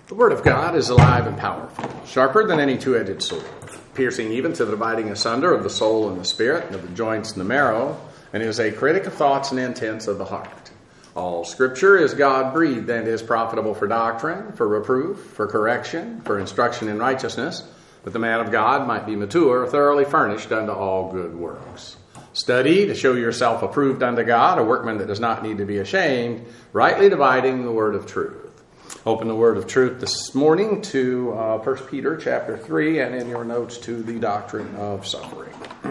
The Word of God is alive and powerful, sharper than any two-edged sword, piercing even to the dividing asunder of the soul and the spirit, and of the joints and the marrow, and is a critic of thoughts and intents of the heart. All Scripture is God-breathed and is profitable for doctrine, for reproof, for correction, for instruction in righteousness, that the man of God might be mature, thoroughly furnished unto all good works. Study to show yourself approved unto God, a workman that does not need to be ashamed, rightly dividing the word of truth. Open the word of truth this morning to 1 Peter chapter 3, and in your notes to the doctrine of suffering.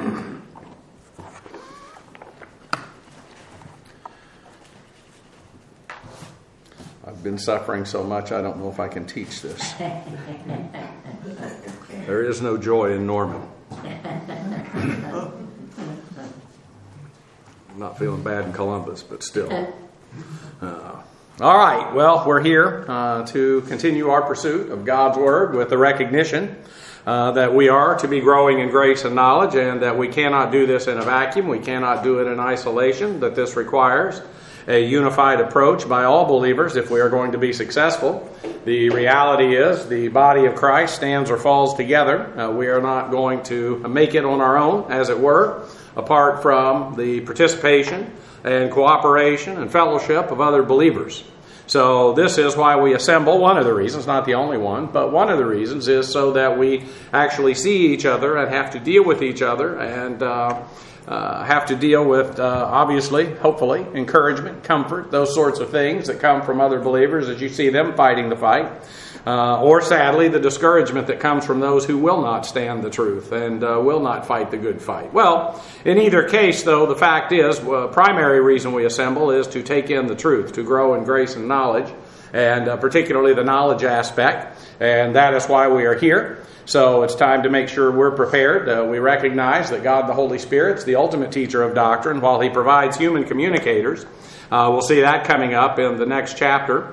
I've been suffering so much I don't know if I can teach this. There is no joy in Norman. I'm not feeling bad in Columbus, but still. All right, well, we're here to continue our pursuit of God's Word with the recognition that we are to be growing in grace and knowledge, and that we cannot do this in a vacuum. We cannot do it in isolation, that this requires a unified approach by all believers if we are going to be successful. The reality is the body of Christ stands or falls together. We are not going to make it on our own, as it were, apart from the participation and cooperation and fellowship of other believers. So this is why we assemble. One of the reasons, not the only one, but one of the reasons is so that we actually see each other and have to deal with each other and have to deal with, obviously, hopefully, encouragement, comfort, those sorts of things that come from other believers as you see them fighting the fight. Or sadly, the discouragement that comes from those who will not stand the truth and will not fight the good fight. Well, in either case, though, the fact is, primary reason we assemble is to take in the truth, to grow in grace and knowledge, and particularly the knowledge aspect, and that is why we are here. So it's time to make sure we're prepared. We recognize that God the Holy Spirit is the ultimate teacher of doctrine, while He provides human communicators. We'll see that coming up in the next chapter.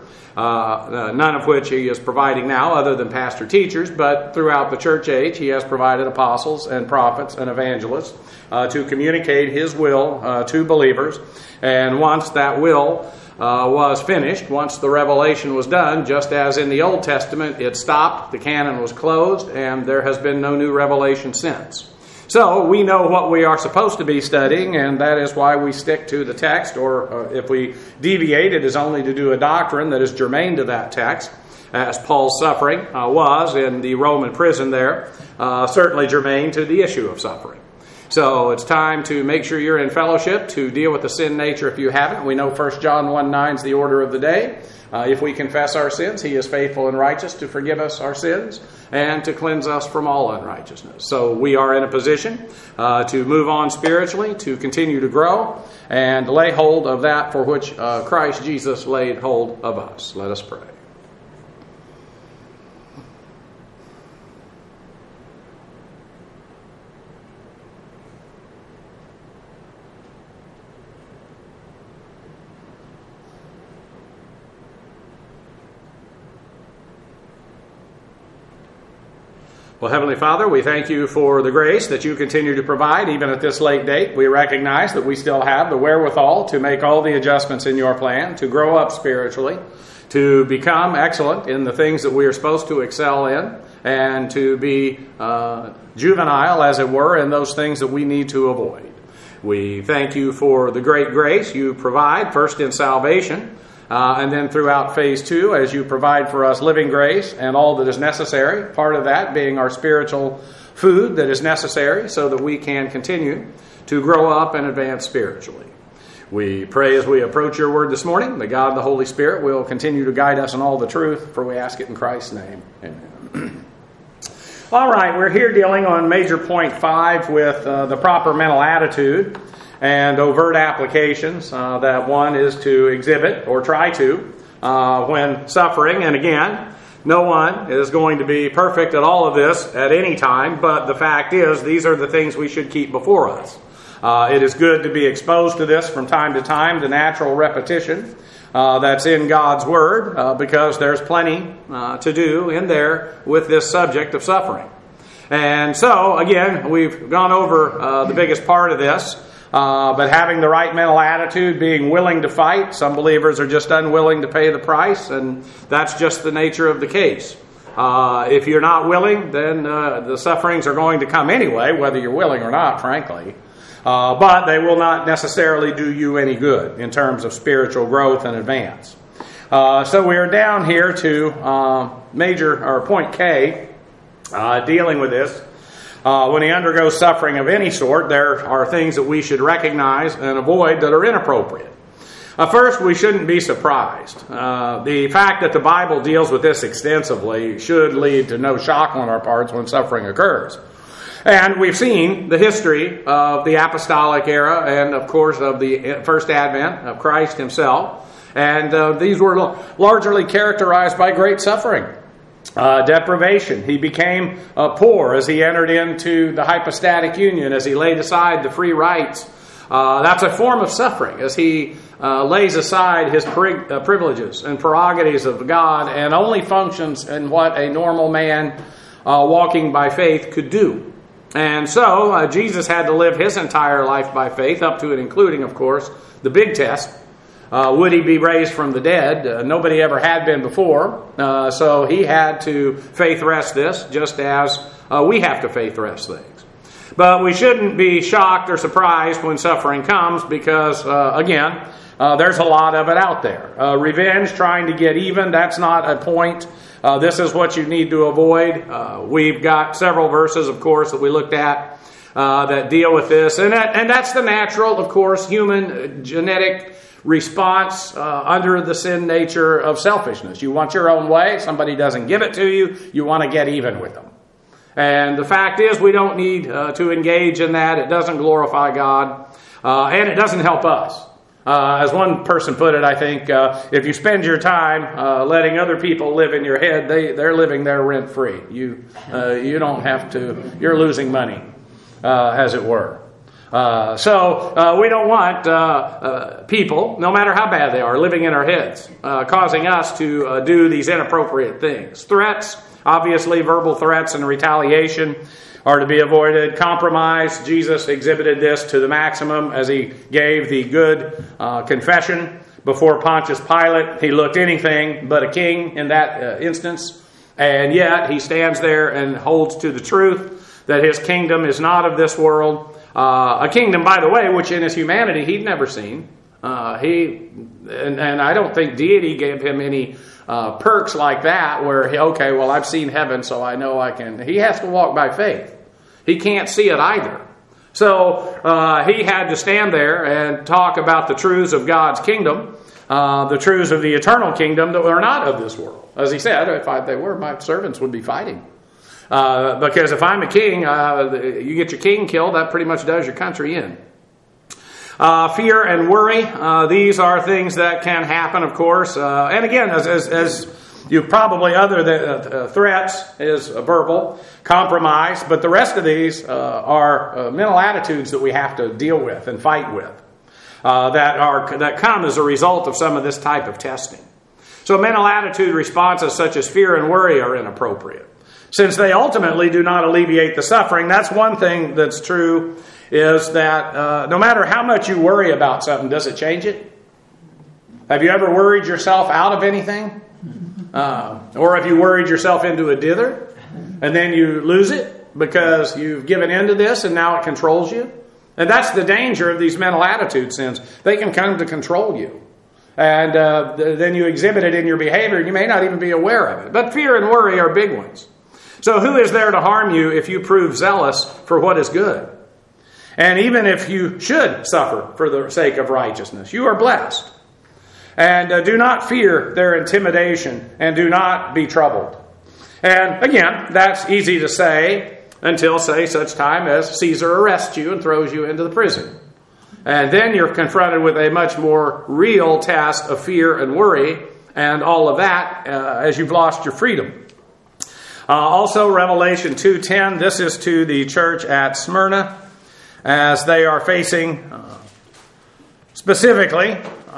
None of which He is providing now other than pastor teachers, but throughout the church age He has provided apostles and prophets and evangelists to communicate His will to believers. And once that will was finished, once the revelation was done, just as in the Old Testament it stopped, the canon was closed, and there has been no new revelation since. So we know what we are supposed to be studying, and that is why we stick to the text, or if we deviate, it is only to do a doctrine that is germane to that text, as Paul's suffering was in the Roman prison there, certainly germane to the issue of suffering. So it's time to make sure you're in fellowship, to deal with the sin nature if you haven't. We know 1 John 1:9 is the order of the day. If we confess our sins, He is faithful and righteous to forgive us our sins and to cleanse us from all unrighteousness. So we are in a position to move on spiritually, to continue to grow, and lay hold of that for which Christ Jesus laid hold of us. Let us pray. Well, Heavenly Father, we thank You for the grace that You continue to provide even at this late date. We recognize that we still have the wherewithal to make all the adjustments in Your plan, to grow up spiritually, to become excellent in the things that we are supposed to excel in, and to be juvenile, as it were, in those things that we need to avoid. We thank You for the great grace You provide, first in salvation, and then throughout phase 2, as You provide for us living grace and all that is necessary, part of that being our spiritual food that is necessary so that we can continue to grow up and advance spiritually. We pray as we approach Your word this morning that God the Holy Spirit will continue to guide us in all the truth, for we ask it in Christ's name. Amen. All right, we're here dealing on major point 5 with the proper mental attitude and overt applications that one is to exhibit or try to when suffering. And again, no one is going to be perfect at all of this at any time, but the fact is these are the things we should keep before us. It is good to be exposed to this from time to time, the natural repetition that's in God's Word, because there's plenty to do in there with this subject of suffering. And so, again, we've gone over the biggest part of this. but having the right mental attitude, being willing to fight. Some believers are just unwilling to pay the price, and that's just the nature of the case. If you're not willing, then the sufferings are going to come anyway, whether you're willing or not, frankly. But they will not necessarily do you any good in terms of spiritual growth and advance. So we are down here to point K, dealing with this. When he undergoes suffering of any sort, there are things that we should recognize and avoid that are inappropriate. First, we shouldn't be surprised. The fact that the Bible deals with this extensively should lead to no shock on our parts when suffering occurs. And we've seen the history of the apostolic era and, of course, of the first advent of Christ himself. And these were largely characterized by great suffering. Deprivation. He became poor as he entered into the hypostatic union, as he laid aside the free rights. That's a form of suffering, as he lays aside his privileges and prerogatives of God and only functions in what a normal man walking by faith could do. And so Jesus had to live his entire life by faith, up to and including, of course, the big test. Would he be raised from the dead? Nobody ever had been before. So he had to faith rest this, just as we have to faith rest things. But we shouldn't be shocked or surprised when suffering comes because, again, there's a lot of it out there. Revenge, trying to get even, that's not a point. This is what you need to avoid. We've got several verses, of course, that we looked at that deal with this. And that's the natural, of course, human genetic response under the sin nature of selfishness. You want your own way. Somebody doesn't give it to you. You want to get even with them. And the fact is, we don't need to engage in that. It doesn't glorify God. And it doesn't help us. As one person put it, I think, if you spend your time letting other people live in your head, they're living there rent-free. You don't have to. You're losing money, as it were. So we don't want people, no matter how bad they are, living in our heads, causing us to do these inappropriate things. Threats, obviously, verbal threats and retaliation are to be avoided. Compromise, Jesus exhibited this to the maximum as he gave the good confession before Pontius Pilate. He looked anything but a king in that instance, and yet he stands there and holds to the truth that his kingdom is not of this world. A kingdom, by the way, which in his humanity he'd never seen. And I don't think deity gave him any perks like that where, I've seen heaven, so I know I can. He has to walk by faith. He can't see it either. So he had to stand there and talk about the truths of God's kingdom, the truths of the eternal kingdom that are not of this world. As he said, if they were, my servants would be fighting. Because if I'm a king, you get your king killed, that pretty much does your country in. Fear and worry, these are things that can happen, of course. And again, as you probably, other than threats is verbal, compromise, but the rest of these are mental attitudes that we have to deal with and fight with that come as a result of some of this type of testing. So mental attitude responses such as fear and worry are inappropriate. Since they ultimately do not alleviate the suffering, that's one thing that's true, is that no matter how much you worry about something, does it change it? Have you ever worried yourself out of anything? Or have you worried yourself into a dither, and then you lose it because you've given in to this and now it controls you? And that's the danger of these mental attitude sins. They can come to control you. And then you exhibit it in your behavior, and you may not even be aware of it. But fear and worry are big ones. So who is there to harm you if you prove zealous for what is good? And even if you should suffer for the sake of righteousness, you are blessed. And do not fear their intimidation, and do not be troubled. And again, that's easy to say until, say, such time as Caesar arrests you and throws you into the prison. And then you're confronted with a much more real test of fear and worry and all of that as you've lost your freedom. Also, Revelation 2:10, this is to the church at Smyrna, as they are facing specifically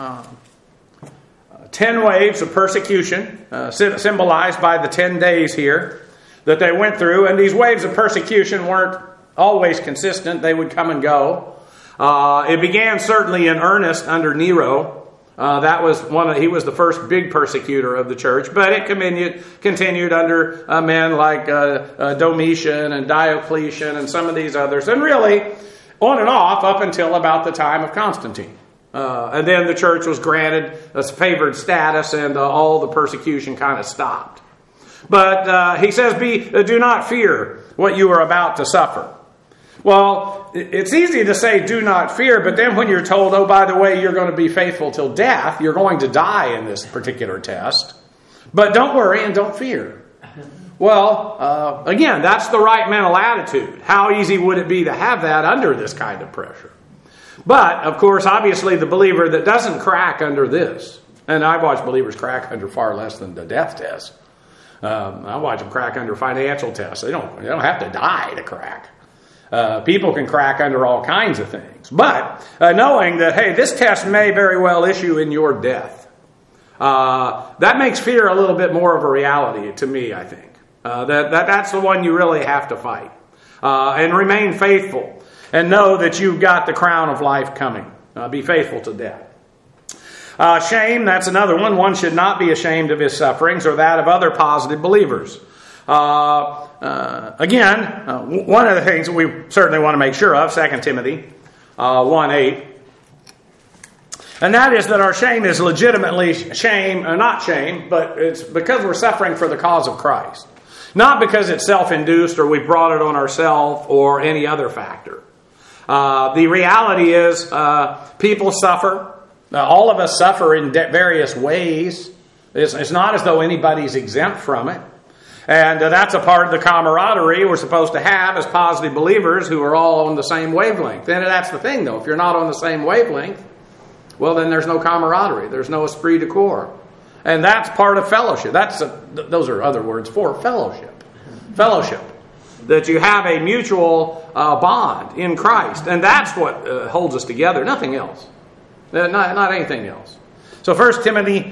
10 waves of persecution, symbolized by the 10 days here, that they went through. And these waves of persecution weren't always consistent. They would come and go. It began certainly in earnest under Nero. He was the first big persecutor of the church, but it continued under men like Domitian and Diocletian and some of these others, and really on and off up until about the time of Constantine. And then the church was granted a favored status, and all the persecution kind of stopped. But he says, do not fear what you are about to suffer. Well, it's easy to say do not fear, but then when you're told, oh, by the way, you're going to be faithful till death, you're going to die in this particular test. But don't worry and don't fear. Well, again, that's the right mental attitude. How easy would it be to have that under this kind of pressure? But, of course, obviously the believer that doesn't crack under this, and I've watched believers crack under far less than the death test. I watch them crack under financial tests. They don't have to die to crack. People can crack under all kinds of things. But knowing that, hey, this test may very well issue in your death, that makes fear a little bit more of a reality to me, I think. That's the one you really have to fight. And remain faithful and know that you've got the crown of life coming. Be faithful to death. Shame, that's another one. One should not be ashamed of his sufferings or that of other positive believers. Again, one of the things that we certainly want to make sure of, 2 Timothy 1:8, and that is that our shame is legitimately not shame, but it's because we're suffering for the cause of Christ. Not because it's self-induced or we brought it on ourselves or any other factor. The reality is people suffer. All of us suffer in various ways. It's not as though anybody's exempt from it. And that's a part of the camaraderie we're supposed to have as positive believers who are all on the same wavelength. And that's the thing, though. If you're not on the same wavelength, well, then there's no camaraderie. There's no esprit de corps. And that's part of fellowship. Those are other words for fellowship. Fellowship. That you have a mutual bond in Christ. And that's what holds us together. Nothing else. Not anything else. So 2 Timothy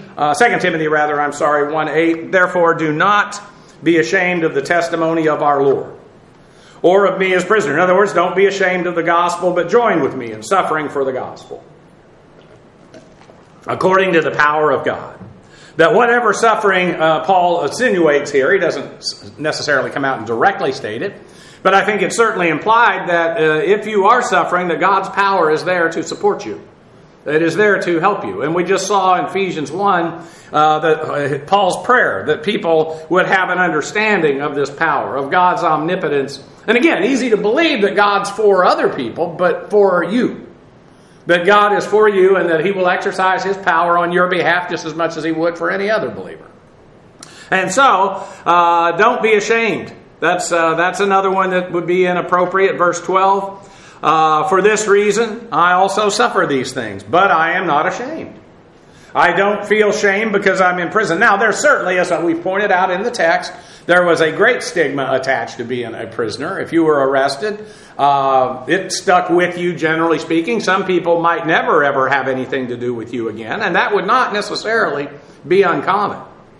1:8, therefore do not be ashamed of the testimony of our Lord, or of me as prisoner. In other words, don't be ashamed of the gospel, but join with me in suffering for the gospel, according to the power of God. That whatever suffering Paul insinuates here, he doesn't necessarily come out and directly state it, but I think it's certainly implied that if you are suffering, that God's power is there to support you. It is there to help you. And we just saw in Ephesians 1 that Paul's prayer, that people would have an understanding of this power, of God's omnipotence. And again, easy to believe that God's for other people, but for you. That God is for you and that He will exercise His power on your behalf just as much as He would for any other believer. And so, don't be ashamed. That's another one that would be inappropriate. Verse 12. For this reason, I also suffer these things, but I am not ashamed. I don't feel shame because I'm in prison. Now, there's certainly, as we pointed out in the text, there was a great stigma attached to being a prisoner. If you were arrested, it stuck with you, generally speaking. Some people might never, ever have anything to do with you again, and that would not necessarily be uncommon.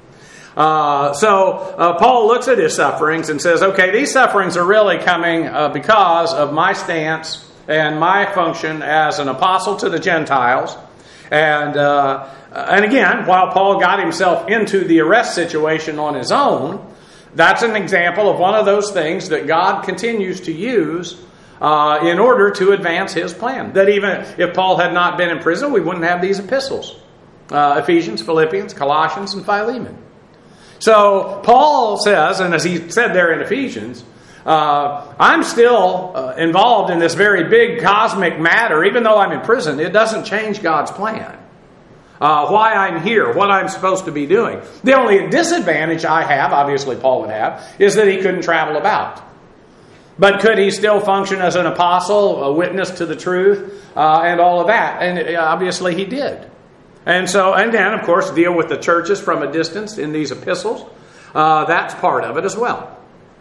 So Paul looks at his sufferings and says, okay, these sufferings are really coming because of my stance and my function as an apostle to the Gentiles. And again, while Paul got himself into the arrest situation on his own, that's an example of one of those things that God continues to use in order to advance His plan. That even if Paul had not been in prison, we wouldn't have these epistles. Ephesians, Philippians, Colossians, and Philemon. So Paul says, and as he said there in Ephesians, I'm still involved in this very big cosmic matter. Even though I'm in prison, it doesn't change God's plan. Why I'm here, what I'm supposed to be doing. The only disadvantage I have, obviously Paul would have, is that he couldn't travel about. But could he still function as an apostle, a witness to the truth, and all of that? And obviously he did. And then, of course, deal with the churches from a distance in these epistles. That's part of it as well.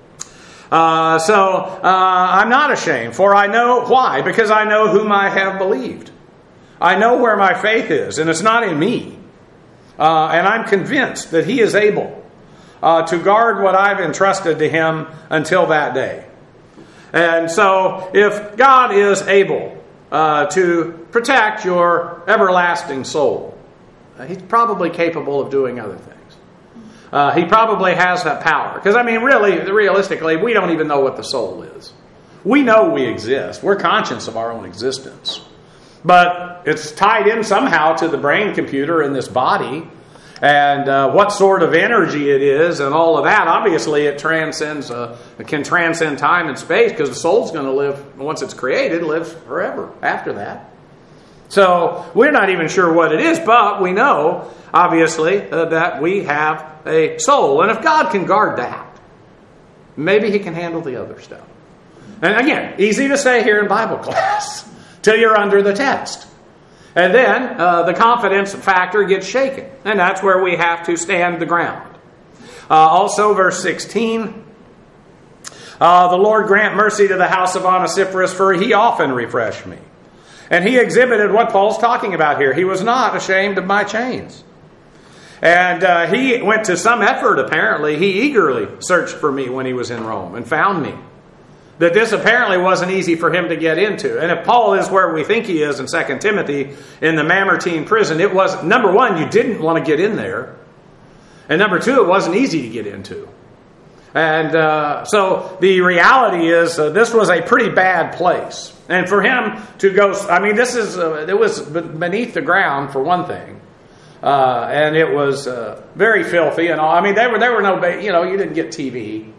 I'm not ashamed, for I know why. Because I know whom I have believed. I know where my faith is, and it's not in me. And I'm convinced that He is able to guard what I've entrusted to Him until that day. And so, if God is able to protect your everlasting soul. He's probably capable of doing other things. He probably has that power. Because, realistically, we don't even know what the soul is. We know we exist. We're conscious of our own existence. But it's tied in somehow to the brain computer in this body, and what sort of energy it is and all of that. Obviously, it can transcend time and space, because the soul's going to live, once it's created, lives forever after that. So we're not even sure what it is, but we know, obviously, that we have a soul. And if God can guard that, maybe He can handle the other stuff. And again, easy to say here in Bible class, till you're under the text. And then the confidence factor gets shaken. And that's where we have to stand the ground. Also, verse 16. The Lord grant mercy to the house of Onesiphorus, for he often refreshed me. And he exhibited what Paul's talking about here. He was not ashamed of my chains. And he went to some effort, apparently. He eagerly searched for me when he was in Rome and found me. That this apparently wasn't easy for him to get into. And if Paul is where we think he is in 2 Timothy, in the Mamertine prison, it was, number one, you didn't want to get in there. And number two, it wasn't easy to get into. And so the reality is this was a pretty bad place. And for him to go, it was beneath the ground for one thing. And it was very filthy and all. There were no, you didn't get TV.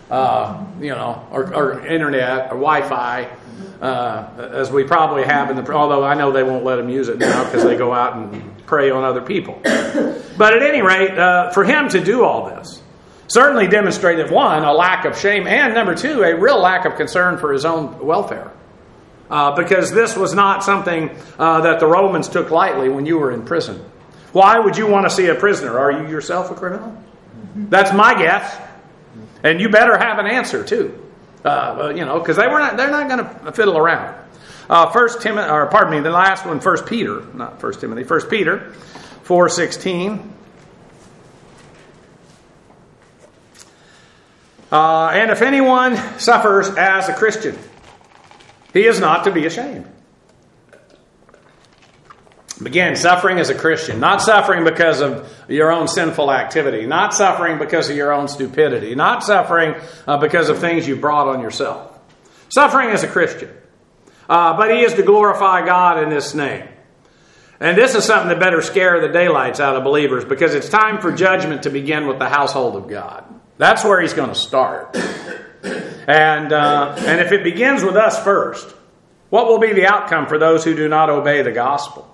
Or internet or Wi-Fi, as we probably have although I know they won't let them use it now because they go out and prey on other people. But at any rate, for him to do all this certainly demonstrated, one, a lack of shame, and number two, a real lack of concern for his own welfare. Because this was not something that the Romans took lightly when you were in prison. Why would you want to see a prisoner? Are you yourself a criminal? That's my guess. And you better have an answer too, because they're not going to fiddle around. 1 Peter 4:16. And if anyone suffers as a Christian, he is not to be ashamed. Again, suffering as a Christian, not suffering because of your own sinful activity, not suffering because of your own stupidity, not suffering because of things you brought on yourself. Suffering as a Christian. But he is to glorify God in this name. And this is something that better scare the daylights out of believers, because it's time for judgment to begin with the household of God. That's where he's going to start. And if it begins with us first, what will be the outcome for those who do not obey the gospel?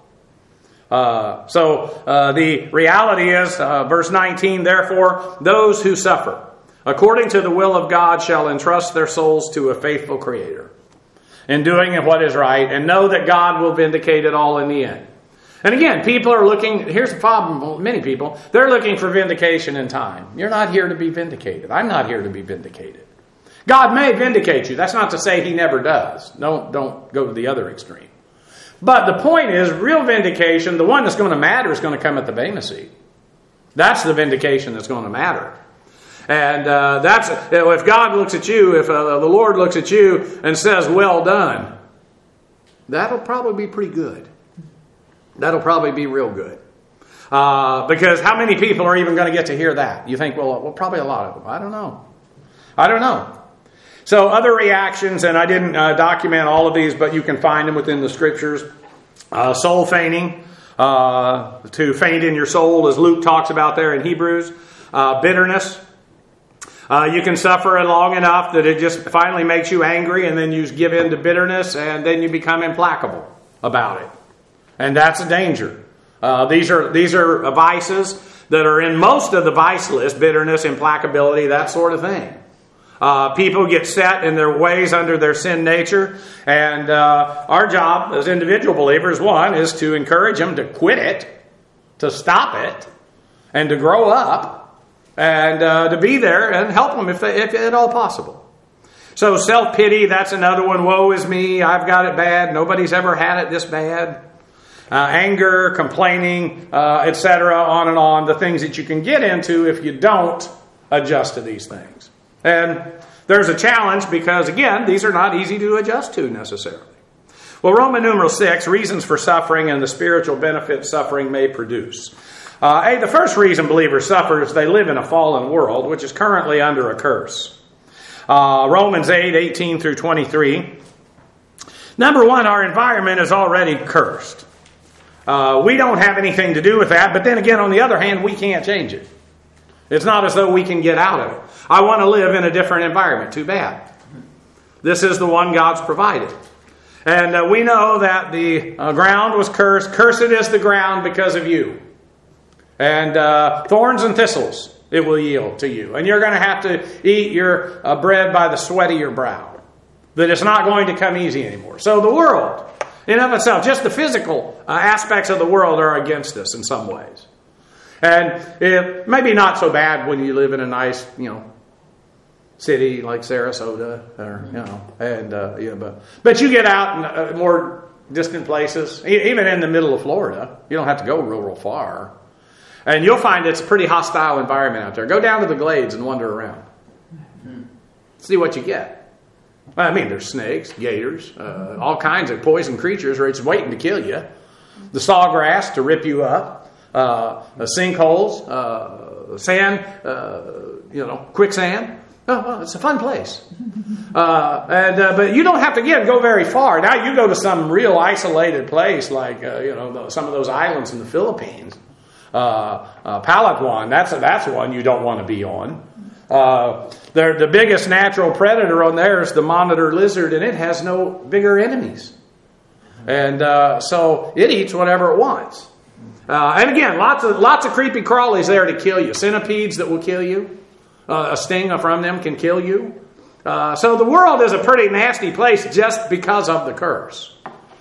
The reality is, verse 19, therefore, those who suffer according to the will of God shall entrust their souls to a faithful Creator in doing what is right, and know that God will vindicate it all in the end. And again, people are looking, here's the problem, many people, they're looking for vindication in time. You're not here to be vindicated. I'm not here to be vindicated. God may vindicate you. That's not to say He never does. Don't go to the other extreme. But the point is, real vindication, the one that's going to matter, is going to come at the Bema seat. That's the vindication that's going to matter. And if God looks at you, if the Lord looks at you and says, well done, that'll probably be pretty good. That'll probably be real good. Because how many people are even going to get to hear that? You think, well, probably a lot of them. I don't know. So other reactions, and I didn't document all of these, but you can find them within the Scriptures. Soul fainting, to faint in your soul, as Luke talks about there in Hebrews. Bitterness. You can suffer it long enough that it just finally makes you angry, and then you give in to bitterness, and then you become implacable about it. And that's a danger. These are vices that are in most of the vice list: bitterness, implacability, that sort of thing. People get set in their ways under their sin nature, and our job as individual believers, one, is to encourage them to quit it, to stop it, and to grow up, and to be there and help them if at all possible. So self-pity, that's another one. Woe is me, I've got it bad, nobody's ever had it this bad. Anger, complaining, etc., on and on, the things that you can get into if you don't adjust to these things. And there's a challenge because, again, these are not easy to adjust to necessarily. Well, Roman numeral 6, reasons for suffering and the spiritual benefit suffering may produce. The first reason believers suffer is they live in a fallen world, which is currently under a curse. Romans 8, 18 through 23. Number one, our environment is already cursed. We don't have anything to do with that, but then again, on the other hand, we can't change it. It's not as though we can get out of it. I want to live in a different environment. Too bad. This is the one God's provided. And we know that the ground was cursed. Cursed is the ground because of you. And thorns and thistles it will yield to you. And you're going to have to eat your bread by the sweat of your brow. That it's not going to come easy anymore. So the world, in of itself, just the physical aspects of the world are against us in some ways. And it maybe not so bad when you live in a nice, city like Sarasota, or but you get out in more distant places, even in the middle of Florida. You don't have to go real far, and you'll find it's a pretty hostile environment out there. Go down to the glades and wander around, see what you get. I mean, there's snakes, gators, all kinds of poison creatures, or it's waiting to kill you. The sawgrass to rip you up, sinkholes, sand, quicksand. Oh, well, it's a fun place. But you don't have to, go very far. Now you go to some real isolated place like, some of those islands in the Philippines. Palawan, that's one you don't want to be on. The biggest natural predator on there is the monitor lizard, and it has no bigger enemies. And so it eats whatever it wants. And again, lots of creepy crawlies there to kill you. Centipedes that will kill you. A sting from them can kill you. So the world is a pretty nasty place just because of the curse.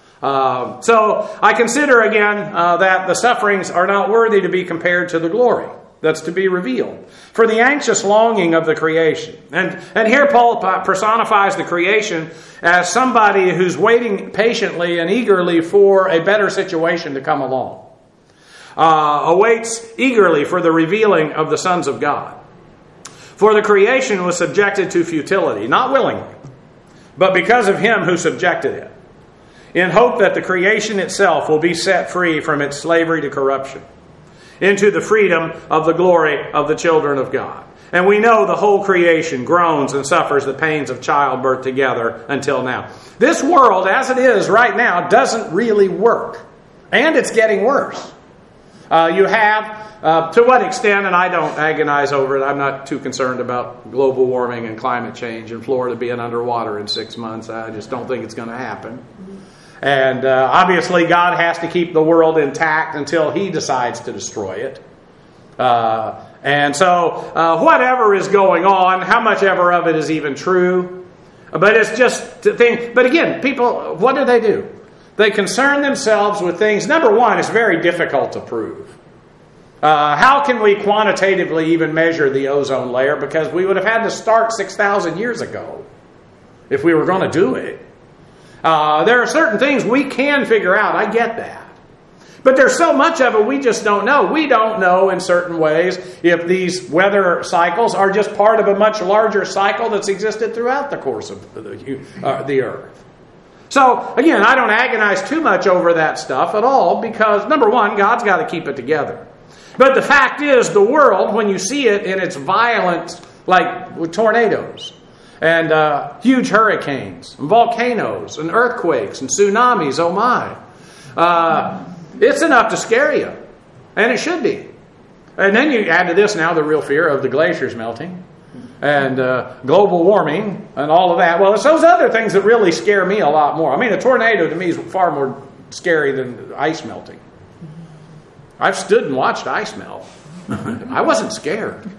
So I consider again that the sufferings are not worthy to be compared to the glory that's to be revealed. For the anxious longing of the creation. And here Paul personifies the creation as somebody who's waiting patiently and eagerly for a better situation to come along. Awaits eagerly for the revealing of the sons of God. For the creation was subjected to futility, not willingly, but because of him who subjected it, in hope that the creation itself will be set free from its slavery to corruption, into the freedom of the glory of the children of God. And we know the whole creation groans and suffers the pains of childbirth together until now. This world, as it is right now, doesn't really work. And it's getting worse. You have... to what extent, and I don't agonize over it, I'm not too concerned about global warming and climate change and Florida being underwater in 6 months. I just don't think it's going to happen. And obviously God has to keep the world intact until He decides to destroy it. And so whatever is going on, how much ever of it is even true, but it's just the thing. But again, people, what do? They concern themselves with things. Number one, it's very difficult to prove. How can we quantitatively even measure the ozone layer? Because we would have had to start 6,000 years ago if we were going to do it. There are certain things we can figure out. I get that. But there's so much of it we just don't know. We don't know in certain ways if these weather cycles are just part of a much larger cycle that's existed throughout the course of the earth. So, again, I don't agonize too much over that stuff at all because, number one, God's got to keep it together. But the fact is, the world, when you see it in its violence, like with tornadoes and huge hurricanes and volcanoes and earthquakes and tsunamis, oh my, it's enough to scare you. And it should be. And then you add to this now the real fear of the glaciers melting and global warming and all of that. Well, it's those other things that really scare me a lot more. I mean, a tornado to me is far more scary than ice melting. I've stood and watched ice melt. I wasn't scared.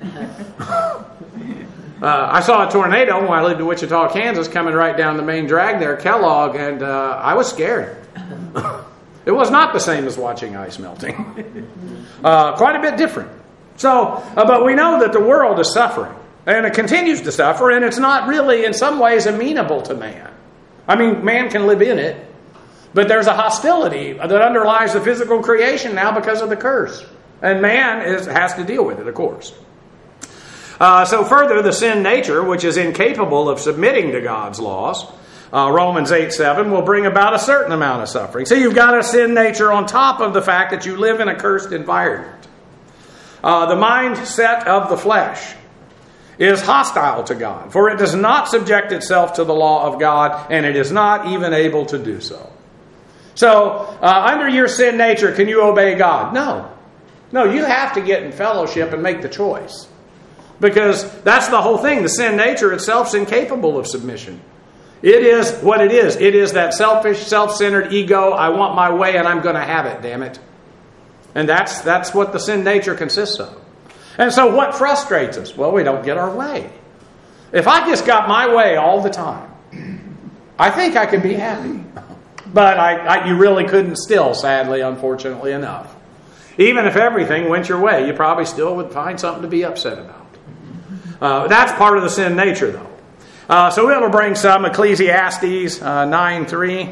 I saw a tornado when I lived in Wichita, Kansas, coming right down the main drag there, Kellogg, and I was scared. It was not the same as watching ice melting. Quite a bit different. So, but we know that the world is suffering, and it continues to suffer, and it's not really, in some ways, amenable to man. I mean, man can live in it. But there's a hostility that underlies the physical creation now because of the curse. And man has to deal with it, of course. So further, the sin nature, which is incapable of submitting to God's laws, Romans 8:7 will bring about a certain amount of suffering. So you've got a sin nature on top of the fact that you live in a cursed environment. The mindset of the flesh is hostile to God, for it does not subject itself to the law of God, and it is not even able to do so. So, under your sin nature, can you obey God? No. No, you have to get in fellowship and make the choice. Because that's the whole thing. The sin nature itself is incapable of submission. It is what it is. It is that selfish, self-centered ego, I want my way and I'm going to have it, damn it. And that's what the sin nature consists of. And so what frustrates us? Well, we don't get our way. If I just got my way all the time, I think I could be happy. But you really couldn't still, sadly, unfortunately enough. Even if everything went your way, you probably still would find something to be upset about. That's part of the sin nature, though. So we'll bring some Ecclesiastes 9:3.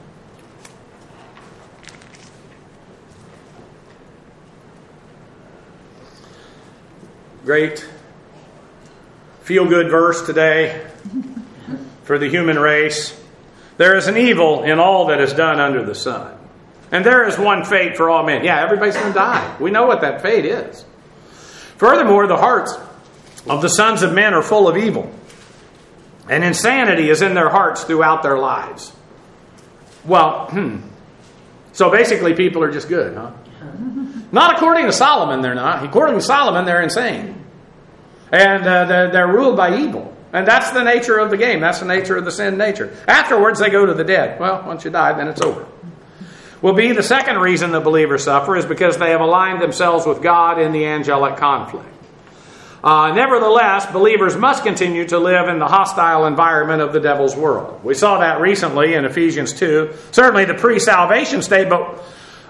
Great feel-good verse today for the human race. There is an evil in all that is done under the sun. And there is one fate for all men. Yeah, everybody's going to die. We know what that fate is. Furthermore, the hearts of the sons of men are full of evil. And insanity is in their hearts throughout their lives. Well, So basically people are just good, huh? Not according to Solomon, they're not. According to Solomon, they're insane. And they're ruled by evil. And that's the nature of the game. That's the nature of the sin nature. Afterwards, they go to the dead. Well, once you die, then it's over. Will be the second reason the believers suffer is because they have aligned themselves with God in the angelic conflict. Nevertheless, believers must continue to live in the hostile environment of the devil's world. We saw that recently in Ephesians 2. Certainly the pre-salvation state, but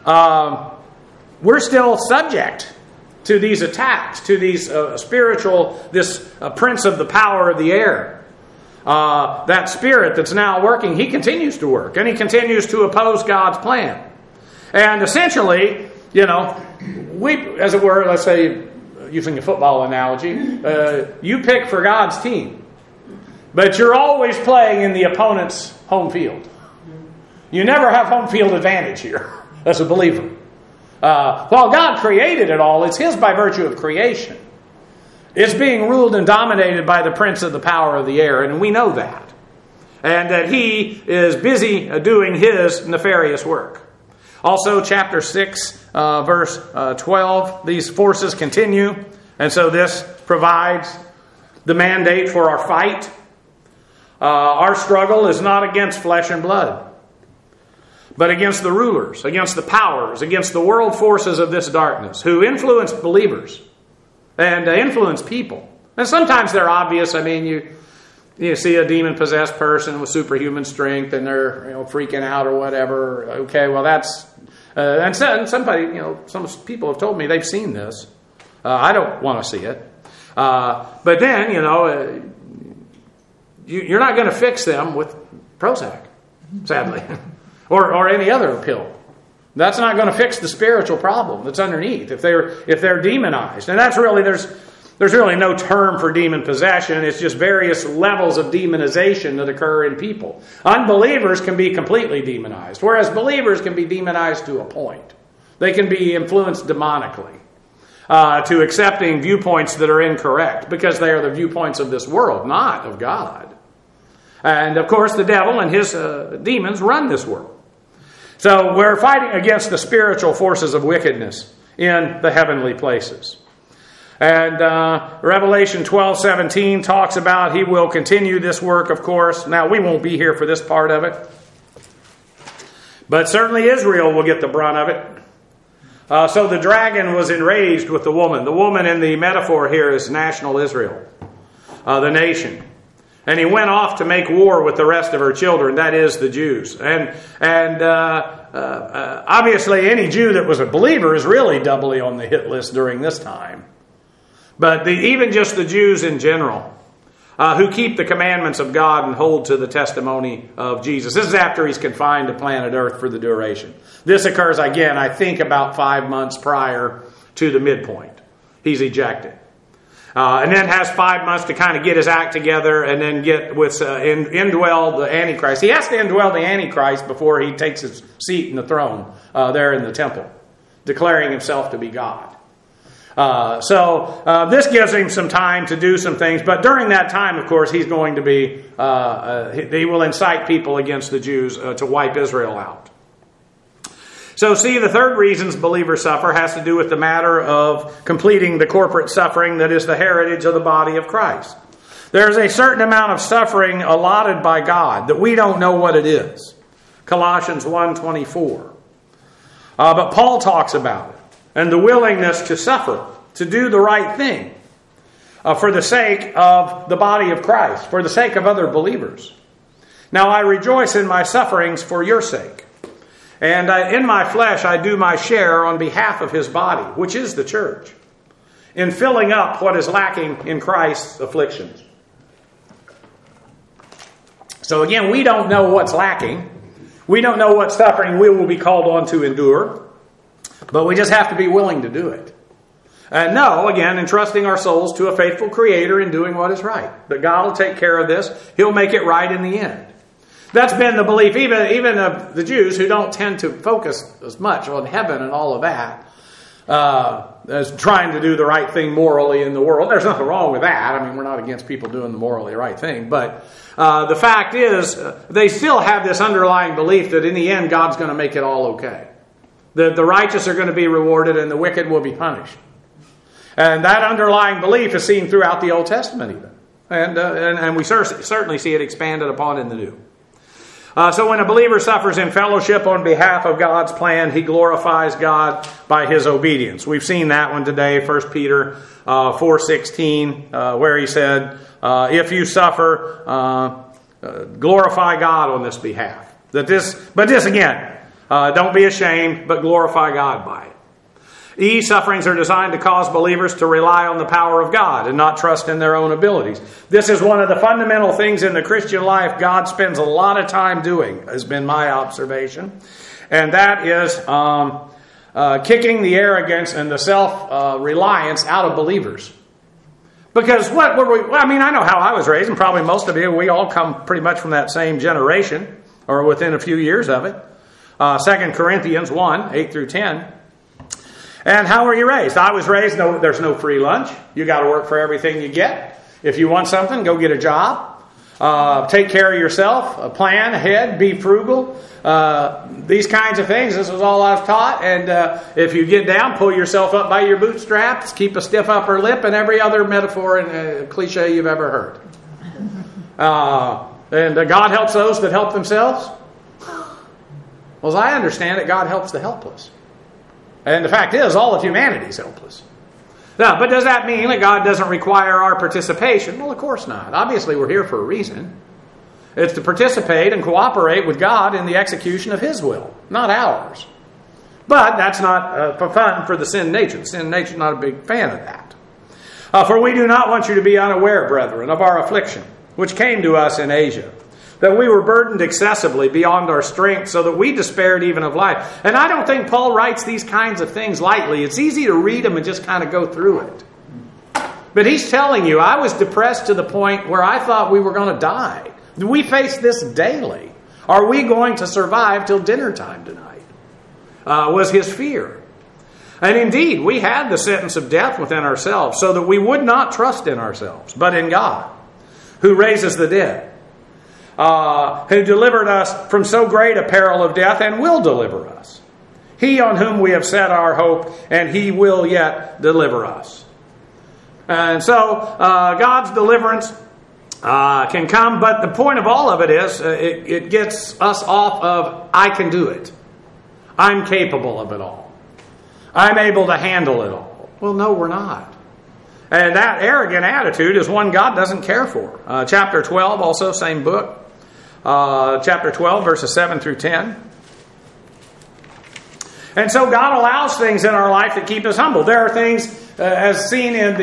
we're still subject to these attacks, to these this prince of the power of the air. That spirit that's now working, he continues to work, and he continues to oppose God's plan. And essentially, we, as it were, let's say, using a football analogy, you pick for God's team, but you're always playing in the opponent's home field. You never have home field advantage here as a believer. While God created it all, it's His by virtue of creation. It's being ruled and dominated by the prince of the power of the air, and we know that. And that he is busy doing his nefarious work. Also, chapter 6, verse 12, these forces continue, and so this provides the mandate for our fight. Our struggle is not against flesh and blood, but against the rulers, against the powers, against the world forces of this darkness, who influence believers and influence people. And sometimes they're obvious. I mean, you see a demon-possessed person with superhuman strength, and they're freaking out or whatever. Okay, well that's and somebody, some people have told me they've seen this. I don't want to see it, but then you're not going to fix them with Prozac, sadly. Or any other pill. That's not going to fix the spiritual problem that's underneath if they're demonized. And that's really there's really no term for demon possession. It's just various levels of demonization that occur in people. Unbelievers can be completely demonized, whereas believers can be demonized to a point. They can be influenced demonically to accepting viewpoints that are incorrect because they are the viewpoints of this world, not of God. And of course, the devil and his demons run this world. So we're fighting against the spiritual forces of wickedness in the heavenly places. And Revelation 12:17 talks about he will continue this work, of course. Now, we won't be here for this part of it. But certainly Israel will get the brunt of it. So the dragon was enraged with the woman. The woman in the metaphor here is national Israel, the nation. And he went off to make war with the rest of her children, that is, the Jews. And obviously any Jew that was a believer is really doubly on the hit list during this time. But even just the Jews in general, who keep the commandments of God and hold to the testimony of Jesus. This is after he's confined to planet Earth for the duration. This occurs, again, I think about 5 months prior to the midpoint. He's ejected. And then has 5 months to kind of get his act together and then get with indwell the Antichrist. He has to indwell the Antichrist before he takes his seat in the throne there in the temple, declaring himself to be God. So this gives him some time to do some things. But during that time, of course, he's going to be, he will incite people against the Jews to wipe Israel out. So see, the third reasons believers suffer has to do with the matter of completing the corporate suffering that is the heritage of the body of Christ. There's a certain amount of suffering allotted by God that we don't know what it is. Colossians 1:24. But Paul talks about it. And the willingness to suffer, to do the right thing, for the sake of the body of Christ, for the sake of other believers. Now I rejoice in my sufferings for your sake. And in my flesh I do my share on behalf of his body, which is the church, in filling up what is lacking in Christ's afflictions. So again, we don't know what's lacking. We don't know what suffering we will be called on to endure. But we just have to be willing to do it. And know, again, entrusting our souls to a faithful Creator in doing what is right. That God will take care of this. He'll make it right in the end. That's been the belief even of the Jews who don't tend to focus as much on heaven and all of that as trying to do the right thing morally in the world. There's nothing wrong with that. I mean, we're not against people doing the morally right thing. But the fact is, they still have this underlying belief that in the end, God's going to make it all okay. The righteous are going to be rewarded and the wicked will be punished. And that underlying belief is seen throughout the Old Testament even. And we certainly see it expanded upon in the New. So when a believer suffers in fellowship on behalf of God's plan, he glorifies God by his obedience. We've seen that one today, 1 Peter 4:16, where he said, if you suffer, glorify God on this behalf. But this again, don't be ashamed, but glorify God by it. Sufferings are designed to cause believers to rely on the power of God and not trust in their own abilities. This is one of the fundamental things in the Christian life God spends a lot of time doing, has been my observation. And that is kicking the arrogance and the self-reliance out of believers. Because I know how I was raised, and probably most of you, we all come pretty much from that same generation, or within a few years of it. 2 Corinthians 1, 8 through 10. And how were you raised? I was raised, there's no free lunch. You got to work for everything you get. If you want something, go get a job. Take care of yourself. Plan ahead. Be frugal. These kinds of things. This was all I was taught. And if you get down, pull yourself up by your bootstraps. Keep a stiff upper lip, and every other metaphor and cliche you've ever heard. And God helps those that help themselves. Well, as I understand it, God helps the helpless. And the fact is, all of humanity is helpless. Now, but does that mean that God doesn't require our participation? Well, of course not. Obviously, we're here for a reason. It's to participate and cooperate with God in the execution of His will, not ours. But that's not fun for the sin nature. The sin nature is not a big fan of that. For we do not want you to be unaware, brethren, of our affliction, which came to us in Asia, that we were burdened excessively beyond our strength, so that we despaired even of life. And I don't think Paul writes these kinds of things lightly. It's easy to read them and just kind of go through it. But he's telling you, I was depressed to the point where I thought we were going to die. We face this daily. Are we going to survive till dinner time tonight? Was his fear. And indeed, we had the sentence of death within ourselves, so that we would not trust in ourselves, but in God, who raises the dead. Who delivered us from so great a peril of death and will deliver us. He on whom we have set our hope, and He will yet deliver us. And so God's deliverance can come, but the point of all of it is it gets us off of I can do it. I'm capable of it all. I'm able to handle it all. Well, no, we're not. And that arrogant attitude is one God doesn't care for. Chapter 12, also same book. Chapter 12, verses 7 through 10. And so God allows things in our life that keep us humble. There are things, as seen in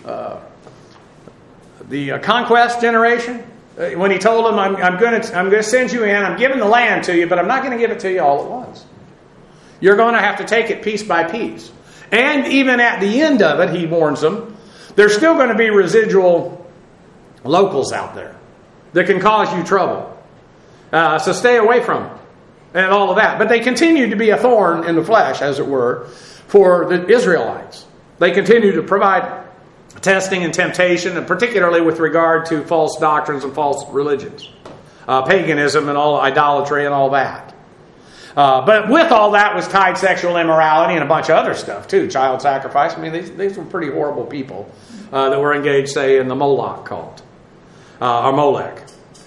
the conquest generation, when He told them, I'm going to send you in, I'm giving the land to you, but I'm not going to give it to you all at once. You're going to have to take it piece by piece. And even at the end of it, He warns them, There's still going to be residual locals out there that can cause you trouble. So stay away from them and all of that. But they continue to be a thorn in the flesh, as it were, for the Israelites. They continue to provide testing and temptation, and particularly with regard to false doctrines and false religions. Paganism and all idolatry and all that. But with all that was tied sexual immorality and a bunch of other stuff too. Child sacrifice. I mean, these were pretty horrible people that were engaged, say, in the Moloch cult. Or Molech.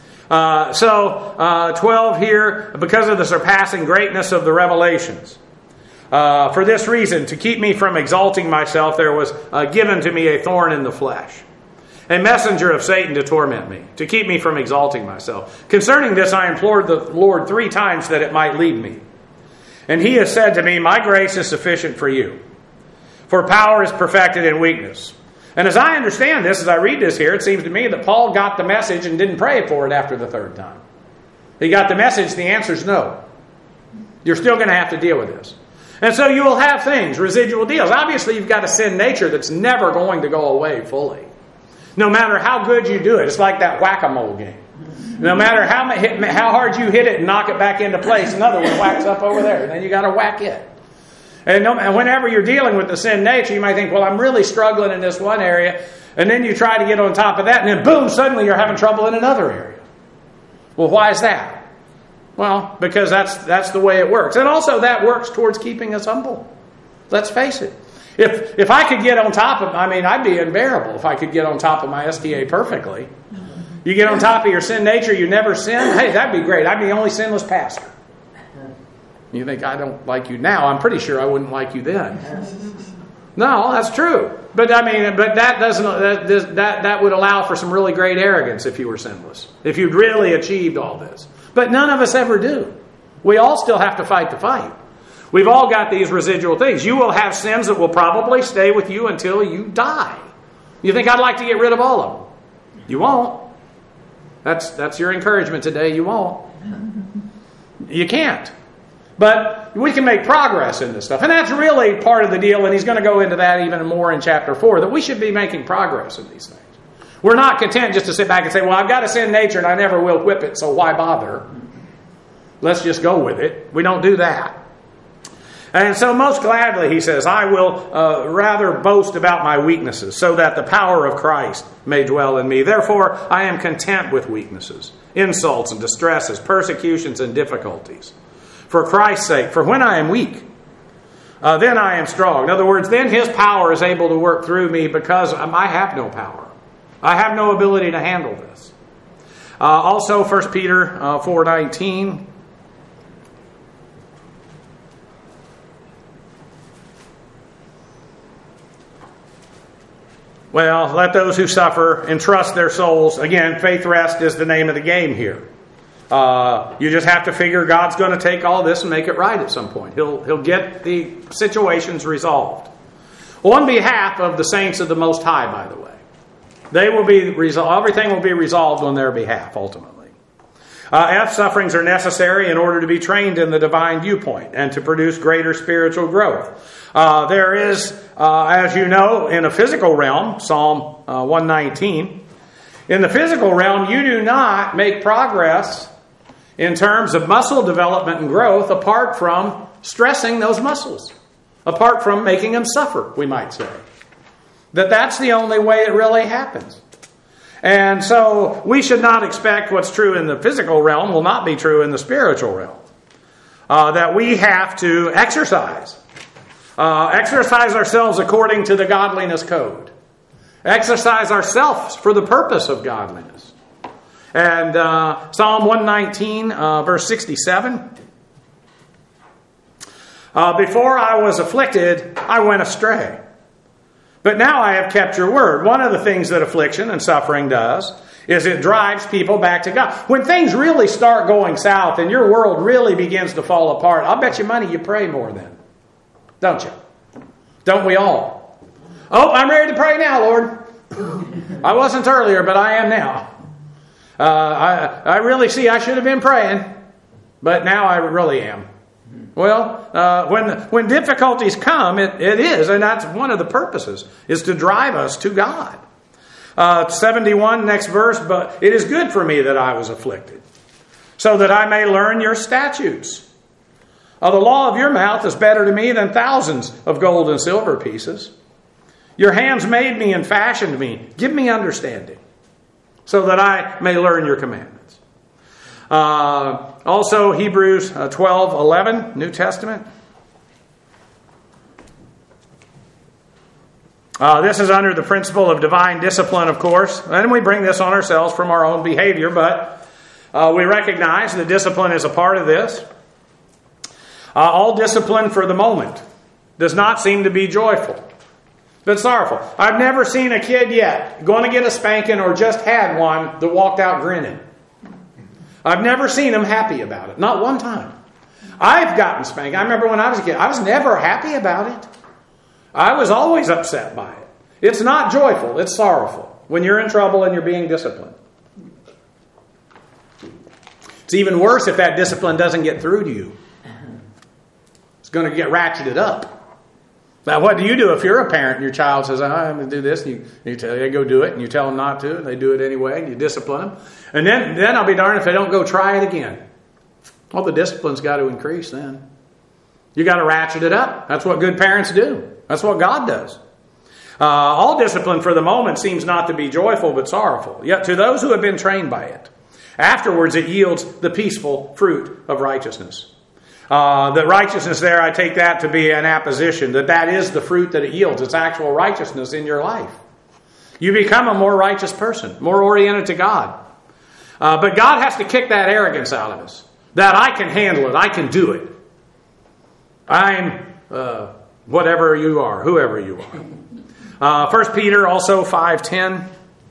12 here, because of the surpassing greatness of the revelations. For this reason, to keep me from exalting myself, there was given to me a thorn in the flesh, a messenger of Satan to torment me, to keep me from exalting myself. Concerning this, I implored the Lord 3 times that it might leave me. And he has said to me, my grace is sufficient for you, for power is perfected in weakness. And as I understand this, as I read this here, it seems to me that Paul got the message and didn't pray for it after the 3rd time. He got the message, the answer is no. You're still going to have to deal with this. And so you will have things, residual deals. Obviously, you've got a sin nature that's never going to go away fully. No matter how good you do it. It's like that whack-a-mole game. No matter how hard you hit it and knock it back into place, another one whacks up over there. And then you got to whack it. And whenever you're dealing with the sin nature, you might think, well, I'm really struggling in this one area. And then you try to get on top of that. And then boom, suddenly you're having trouble in another area. Well, why is that? Well, because that's the way it works. And also that works towards keeping us humble. Let's face it. If I could get on top of, I'd be unbearable if I could get on top of my SDA perfectly. You get on top of your sin nature, you never sin. Hey, that'd be great. I'd be the only sinless pastor. You think, I don't like you now. I'm pretty sure I wouldn't like you then. No, that's true. But that would allow for some really great arrogance if you were sinless. If you'd really achieved all this. But none of us ever do. We all still have to fight the fight. We've all got these residual things. You will have sins that will probably stay with you until you die. You think I'd like to get rid of all of them? You won't. That's your encouragement today. You won't. You can't. But we can make progress in this stuff. And that's really part of the deal, and he's going to go into that even more in chapter 4, that we should be making progress in these things. We're not content just to sit back and say, well, I've got a sin nature and I never will whip it, so why bother? Let's just go with it. We don't do that. And so most gladly, he says, I will rather boast about my weaknesses, so that the power of Christ may dwell in me. Therefore, I am content with weaknesses, insults and distresses, persecutions and difficulties. For Christ's sake, for when I am weak, then I am strong. In other words, then his power is able to work through me because I have no power. I have no ability to handle this. Also, 1 Peter 4:19. Well, let those who suffer entrust their souls. Again, faith rest is the name of the game here. You just have to figure God's going to take all this and make it right at some point. He'll get the situations resolved. On behalf of the saints of the Most High, by the way. They will be everything will be resolved on their behalf, ultimately. Sufferings are necessary in order to be trained in the divine viewpoint and to produce greater spiritual growth. There is, as you know, in a physical realm, Psalm 119, in the physical realm, you do not make progress in terms of muscle development and growth apart from stressing those muscles, apart from making them suffer, we might say. That's the only way it really happens. And so we should not expect what's true in the physical realm will not be true in the spiritual realm. That we have to exercise. Exercise ourselves according to the godliness code. Exercise ourselves for the purpose of godliness. And Psalm 119, verse 67. Before I was afflicted, I went astray. But now I have kept your word. One of the things that affliction and suffering does is it drives people back to God. When things really start going south and your world really begins to fall apart, I'll bet you money you pray more then. Don't you? Don't we all? Oh, I'm ready to pray now, Lord. I wasn't earlier, but I am now. I really see I should have been praying, but now I really am. Well, when difficulties come, it is, and that's one of the purposes, is to drive us to God. 71, next verse, but it is good for me that I was afflicted, so that I may learn your statutes. The law of your mouth is better to me than thousands of gold and silver pieces. Your hands made me and fashioned me. Give me understanding, so that I may learn your commandments. Also, Hebrews 12:11, New Testament. This is under the principle of divine discipline, of course. And we bring this on ourselves from our own behavior, but we recognize that discipline is a part of this. All discipline for the moment does not seem to be joyful, but sorrowful. I've never seen a kid yet going to get a spanking or just had one that walked out grinning. I've never seen them happy about it. Not one time. I've gotten spanked. I remember when I was a kid, I was never happy about it. I was always upset by it. It's not joyful, it's sorrowful when you're in trouble and you're being disciplined. It's even worse if that discipline doesn't get through to you. It's going to get ratcheted up. Now, what do you do if you're a parent and your child says, I'm going to do this, and you tell them, go do it, and you tell them not to, and they do it anyway, and you discipline them. And then I'll be darned if they don't go try it again. Well, the discipline's got to increase then. You got to ratchet it up. That's what good parents do. That's what God does. All discipline for the moment seems not to be joyful but sorrowful. Yet to those who have been trained by it, afterwards it yields the peaceful fruit of righteousness. The righteousness there, I take that to be an apposition, that is the fruit that it yields. It's actual righteousness in your life. You become a more righteous person, more oriented to God. But God has to kick that arrogance out of us. That I can handle it. I can do it. I'm whatever you are, whoever you are. 1 Peter also 5:10.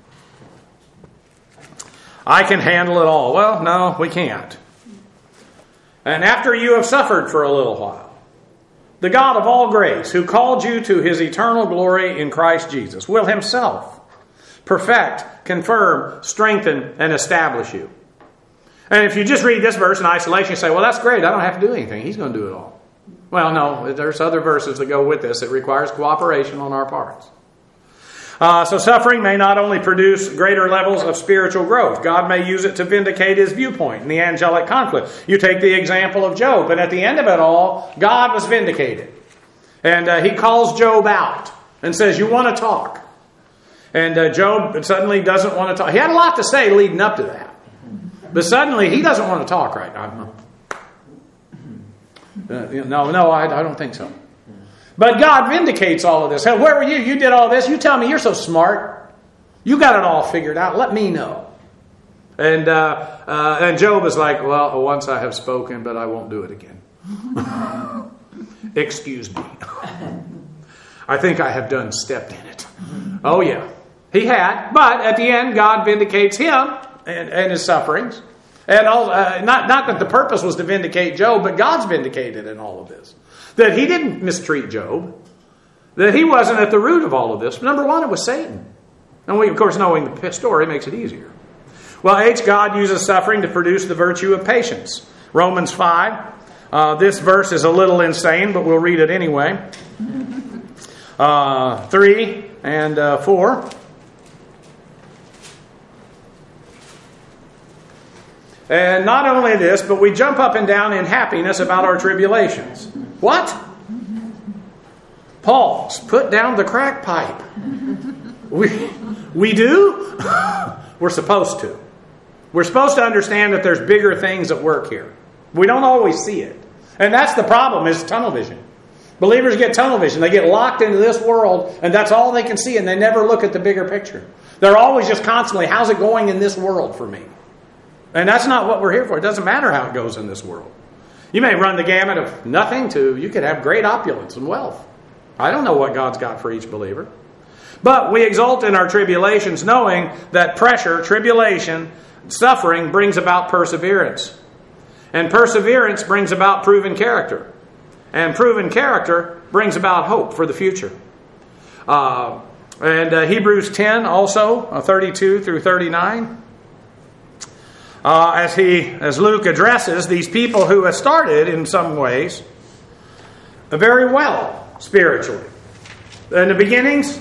I can handle it all. Well, no, we can't. And after you have suffered for a little while, the God of all grace, who called you to his eternal glory in Christ Jesus, will himself perfect, confirm, strengthen, and establish you. And if you just read this verse in isolation, you say, well, that's great. I don't have to do anything. He's going to do it all. Well, no, there's other verses that go with this. It requires cooperation on our parts. So suffering may not only produce greater levels of spiritual growth. God may use it to vindicate his viewpoint in the angelic conflict. You take the example of Job, and at the end of it all, God was vindicated. And he calls Job out and says, you want to talk. And Job suddenly doesn't want to talk. He had a lot to say leading up to that. But suddenly he doesn't want to talk right now. No, I don't think so. But God vindicates all of this. Hey, where were you? You did all this. You tell me you're so smart. You got it all figured out. Let me know. And Job is like, well, once I have spoken, but I won't do it again. Excuse me. I think I have done stepped in it. Oh, yeah. He had. But at the end, God vindicates him and his sufferings. And not that the purpose was to vindicate Job, but God's vindicated in all of this. That he didn't mistreat Job. That he wasn't at the root of all of this. Number one, it was Satan. And we, of course, knowing the story makes it easier. Well, God uses suffering to produce the virtue of patience. Romans 5. This verse is a little insane, but we'll read it anyway. 3 and 4. And not only this, but we jump up and down in happiness about our tribulations. What? Pause. Put down the crack pipe. We do? We're supposed to. We're supposed to understand that there's bigger things at work here. We don't always see it. And that's the problem, is tunnel vision. Believers get tunnel vision. They get locked into this world, and that's all they can see, and they never look at the bigger picture. They're always just constantly, how's it going in this world for me? And that's not what we're here for. It doesn't matter how it goes in this world. You may run the gamut of nothing to, you could have great opulence and wealth. I don't know what God's got for each believer. But we exult in our tribulations, knowing that pressure, tribulation, suffering brings about perseverance. And perseverance brings about proven character. And proven character brings about hope for the future. Hebrews 10 also, 32 through 39. As Luke addresses these people who have started in some ways very well spiritually. In the beginnings,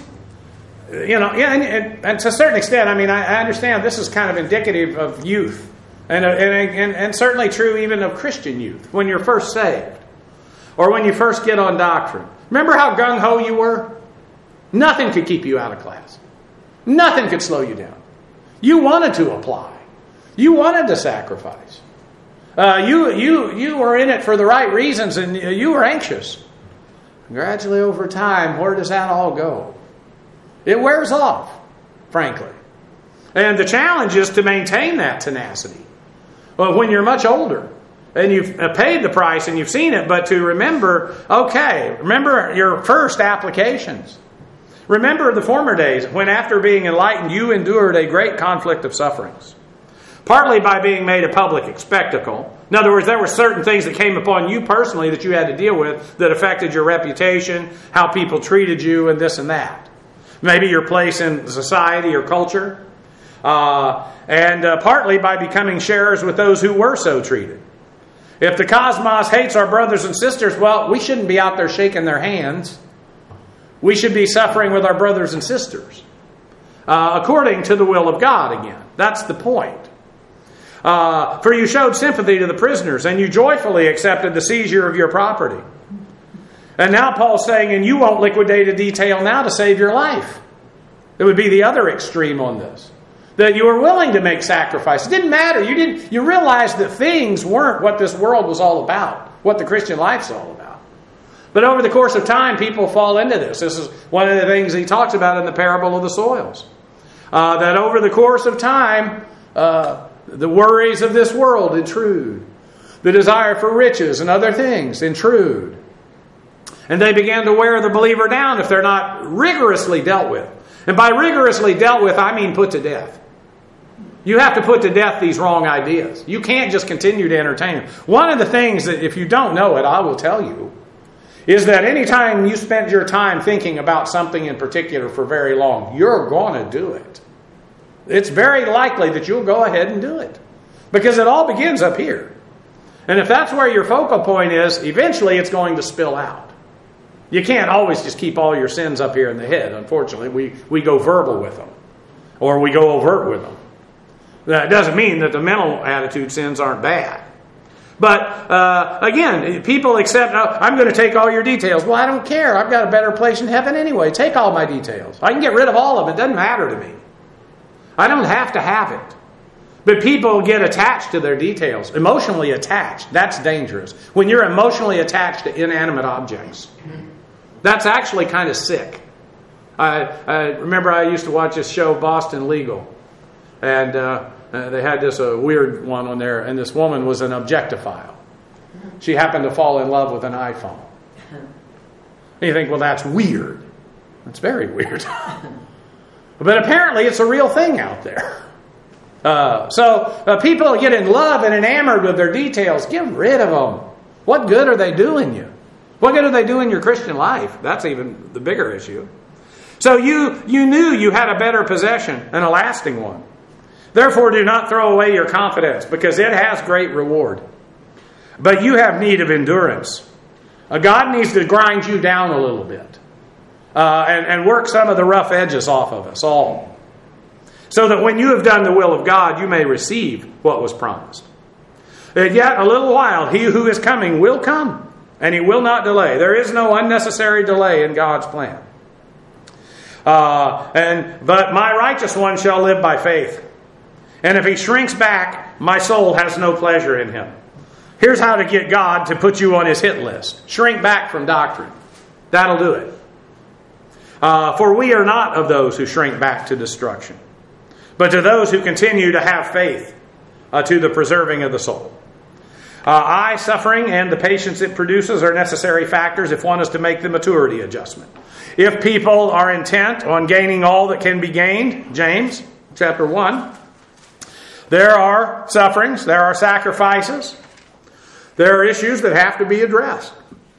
and to a certain extent, I understand this is kind of indicative of youth. And certainly true even of Christian youth, when you're first saved. Or when you first get on doctrine. Remember how gung-ho you were? Nothing could keep you out of class. Nothing could slow you down. You wanted to apply. You wanted to sacrifice. You were in it for the right reasons, and you were anxious. Gradually over time, where does that all go? It wears off, frankly. And the challenge is to maintain that tenacity. Well, when you're much older, and you've paid the price and you've seen it, but to remember your first applications. Remember the former days when after being enlightened, you endured a great conflict of sufferings. Partly by being made a public spectacle. In other words, there were certain things that came upon you personally that you had to deal with that affected your reputation, how people treated you, and this and that. Maybe your place in society or culture. And partly by becoming sharers with those who were so treated. If the cosmos hates our brothers and sisters, well, we shouldn't be out there shaking their hands. We should be suffering with our brothers and sisters. According to the will of God again. That's the point. For you showed sympathy to the prisoners, and you joyfully accepted the seizure of your property. And now Paul's saying, and you won't liquidate a detail now to save your life. It would be the other extreme on this. That you were willing to make sacrifice. It didn't matter. You realized that things weren't what this world was all about. What the Christian life's all about. But over the course of time, people fall into this. This is one of the things he talks about in the parable of the soils. That over the course of time, the worries of this world intrude. The desire for riches and other things intrude. And they begin to wear the believer down if they're not rigorously dealt with. And by rigorously dealt with, I mean put to death. You have to put to death these wrong ideas. You can't just continue to entertain them. One of the things that, if you don't know it, I will tell you, is that anytime you spend your time thinking about something in particular for very long, you're going to do it. It's very likely that you'll go ahead and do it. Because it all begins up here. And if that's where your focal point is, eventually it's going to spill out. You can't always just keep all your sins up here in the head. Unfortunately, we go verbal with them. Or we go overt with them. That doesn't mean that the mental attitude sins aren't bad. But, again, people accept, oh, I'm going to take all your details. Well, I don't care. I've got a better place in heaven anyway. Take all my details. I can get rid of all of it. It doesn't matter to me. I don't have to have it. But people get attached to their details. Emotionally attached. That's dangerous. When you're emotionally attached to inanimate objects. That's actually kind of sick. I remember I used to watch this show, Boston Legal. And they had this weird one on there, and this woman was an objectophile. She happened to fall in love with an iPhone. And you think, well, that's weird. That's very weird. But apparently it's a real thing out there. So people get in love and enamored with their details. Get rid of them. What good are they doing you? What good are they doing your Christian life? That's even the bigger issue. So you knew you had a better possession and a lasting one. Therefore, do not throw away your confidence, because it has great reward. But you have need of endurance. God needs to grind you down a little bit and work some of the rough edges off of us all, so that when you have done the will of God, you may receive what was promised. And yet a little while, he who is coming will come, and he will not delay. There is no unnecessary delay in God's plan. But my righteous one shall live by faith. And if he shrinks back, my soul has no pleasure in him. Here's how to get God to put you on his hit list. Shrink back from doctrine. That'll do it. For we are not of those who shrink back to destruction, but to those who continue to have faith to the preserving of the soul. Suffering and the patience it produces are necessary factors if one is to make the maturity adjustment. If people are intent on gaining all that can be gained, James chapter 1, there are sufferings, there are sacrifices, there are issues that have to be addressed.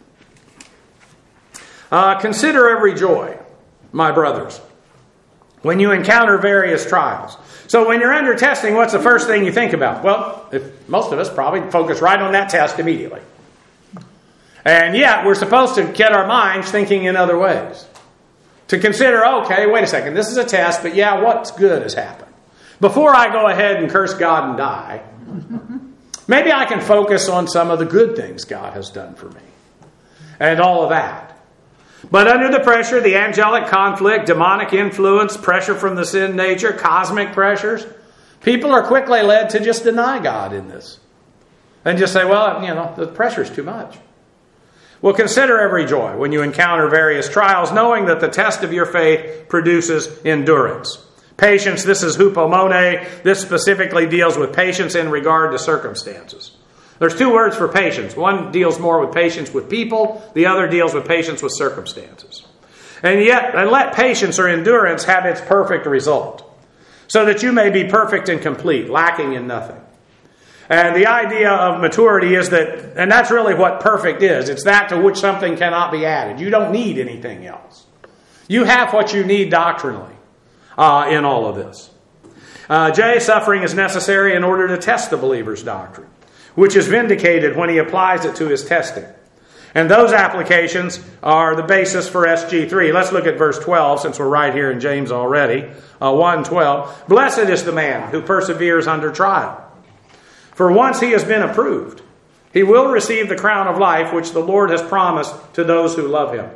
Consider every joy, my brothers, when you encounter various trials. So when you're under testing, what's the first thing you think about? Well, most of us probably focus right on that test immediately. And yet, we're supposed to get our minds thinking in other ways. To consider, okay, wait a second, this is a test, but yeah, what's good has happened? Before I go ahead and curse God and die, maybe I can focus on some of the good things God has done for me. And all of that. But under the pressure, the angelic conflict, demonic influence, pressure from the sin nature, cosmic pressures, people are quickly led to just deny God in this. And just say, well, the pressure's too much. Well, consider every joy when you encounter various trials, knowing that the test of your faith produces endurance. Patience, this is hupomone. This specifically deals with patience in regard to circumstances. There's two words for patience. One deals more with patience with people. The other deals with patience with circumstances. And let patience or endurance have its perfect result, so that you may be perfect and complete, lacking in nothing. And the idea of maturity is that, and that's really what perfect is. It's that to which something cannot be added. You don't need anything else. You have what you need doctrinally in all of this. Suffering is necessary in order to test the believer's doctrine, which is vindicated when he applies it to his testing. And those applications are the basis for SG3. Let's look at verse 12, since we're right here in James already. 1:12. Blessed is the man who perseveres under trial. For once he has been approved, he will receive the crown of life which the Lord has promised to those who love him.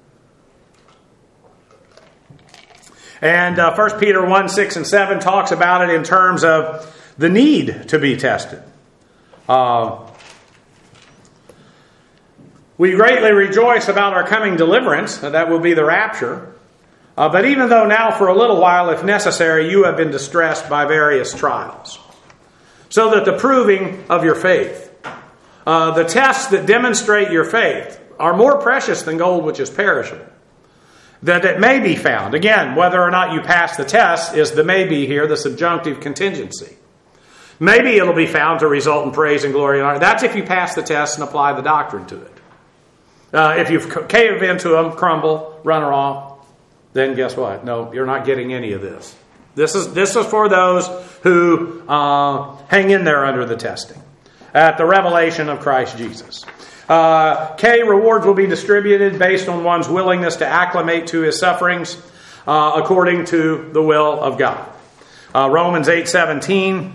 And 1 Peter 1:6 and 7 talks about it in terms of the need to be tested. We greatly rejoice about our coming deliverance, that will be the rapture. But even though now for a little while, if necessary, you have been distressed by various trials, so that the proving of your faith, the tests that demonstrate your faith, are more precious than gold which is perishable, that it may be found. Again, whether or not you pass the test is the may be here, the subjunctive contingency. Maybe it'll be found to result in praise and glory and honor. That's if you pass the test and apply the doctrine to it. If you cave into them, crumble, run her off, then guess what? No, you're not getting any of this. This is for those who hang in there under the testing at the revelation of Christ Jesus. Rewards will be distributed based on one's willingness to acclimate to his sufferings according to the will of God. Romans 8:17.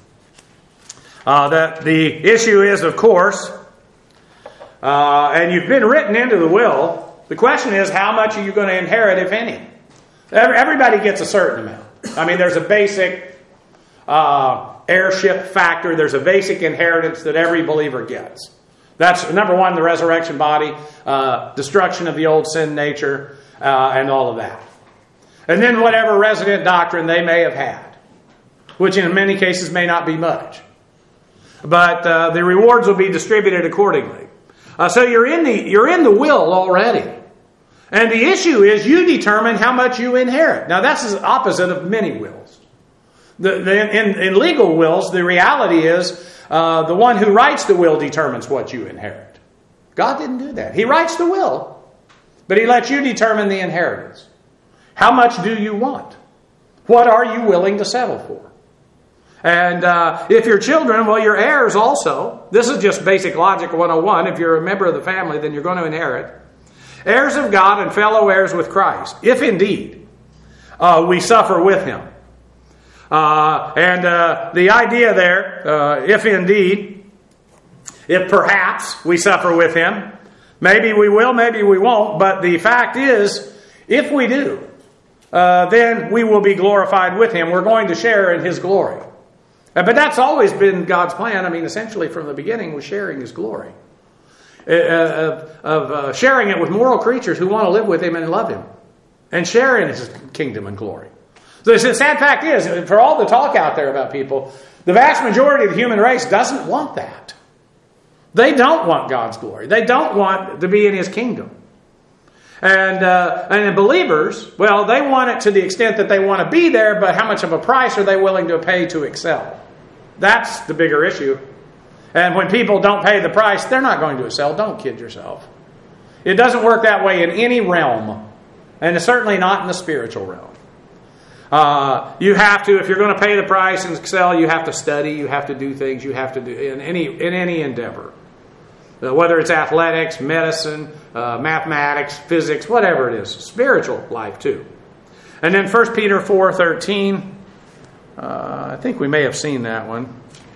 That the issue is, of course, and you've been written into the will. The question is, how much are you going to inherit, if any? Everybody gets a certain amount. I mean, there's a basic heirship factor. There's a basic inheritance that every believer gets. That's, number one, the resurrection body, destruction of the old sin nature, and all of that. And then whatever resident doctrine they may have had, which in many cases may not be much. But the rewards will be distributed accordingly. So you're in the will already. And the issue is you determine how much you inherit. Now that's the opposite of many wills. In legal wills, the reality is the one who writes the will determines what you inherit. God didn't do that. He writes the will, but He lets you determine the inheritance. How much do you want? What are you willing to settle for? And if you're children, well, you're heirs also. This is just basic logic 101. If you're a member of the family, then you're going to inherit. Heirs of God and fellow heirs with Christ, if indeed we suffer with Him. And the idea there, if perhaps we suffer with Him, maybe we will, maybe we won't, but the fact is, if we do, then we will be glorified with Him. We're going to share in His glory. But that's always been God's plan. I mean, essentially from the beginning was sharing His glory. Of sharing it with moral creatures who want to live with Him and love Him. And share in His kingdom and glory. So the sad fact is, for all the talk out there about people, the vast majority of the human race doesn't want that. They don't want God's glory. They don't want to be in His kingdom. And in believers, well, they want it to the extent that they want to be there, but how much of a price are they willing to pay to excel? That's the bigger issue. And when people don't pay the price, they're not going to excel. Don't kid yourself. It doesn't work that way in any realm. And certainly not in the spiritual realm. You have to, if you're going to pay the price and excel, you have to study, you have to do things, you have to do in any endeavor. Whether it's athletics, medicine, mathematics, physics, whatever it is. Spiritual life too. And then 1 Peter 4:13. I think we may have seen that one.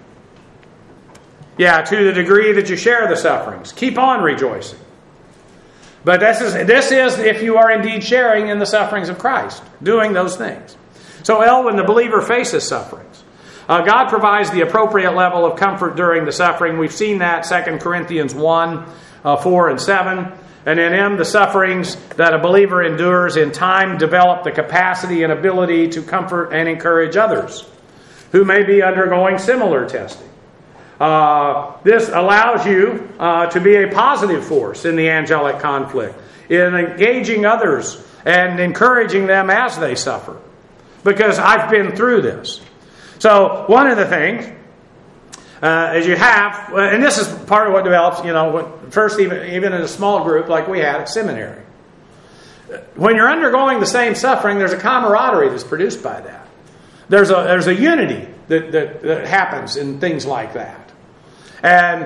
Yeah, to the degree that you share the sufferings, keep on rejoicing. But this is if you are indeed sharing in the sufferings of Christ, doing those things. So, when the believer faces sufferings, God provides the appropriate level of comfort during the suffering. We've seen that 2 Corinthians 1, 4 and 7. And in them, the sufferings that a believer endures in time develop the capacity and ability to comfort and encourage others who may be undergoing similar testing. This allows you to be a positive force in the angelic conflict, in engaging others and encouraging them as they suffer. Because I've been through this. So one of the things is you have, and this is part of what develops, first even in a small group like we had at seminary. When you're undergoing the same suffering, there's a camaraderie that's produced by that. There's a unity that happens in things like that. And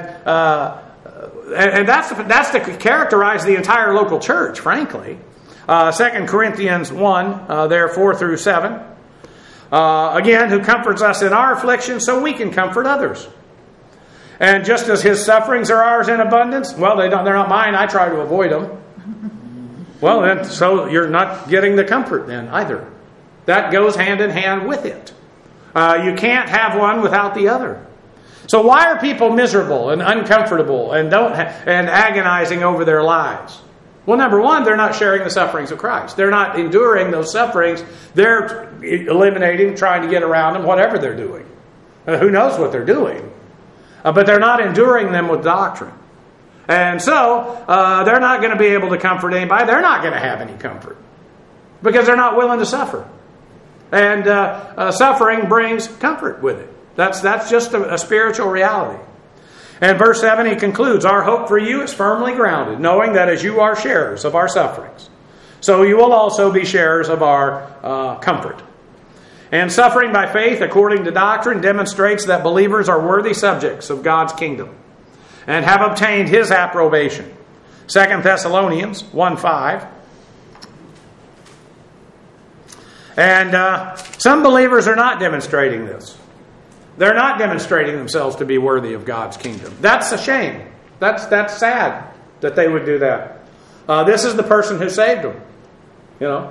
that's to characterize the entire local church, frankly. 2 Corinthians 1, there 4 through 7. Again, who comforts us in our affliction so we can comfort others. And just as his sufferings are ours in abundance, well, they're not mine, I try to avoid them. Well, then, so you're not getting the comfort then either. That goes hand in hand with it. You can't have one without the other. So why are people miserable and uncomfortable and agonizing over their lives? Well, number one, they're not sharing the sufferings of Christ. They're not enduring those sufferings. They're eliminating, trying to get around them, whatever they're doing. Who knows what they're doing? But they're not enduring them with doctrine. And so, they're not going to be able to comfort anybody. They're not going to have any comfort. Because they're not willing to suffer. And suffering brings comfort with it. That's just a spiritual reality. And verse 7, he concludes, our hope for you is firmly grounded, knowing that as you are sharers of our sufferings, so you will also be sharers of our comfort. And suffering by faith, according to doctrine, demonstrates that believers are worthy subjects of God's kingdom and have obtained his approbation. 2 Thessalonians 1:5. And some believers are not demonstrating this. They're not demonstrating themselves to be worthy of God's kingdom. That's a shame. That's sad that they would do that. This is the person who saved them.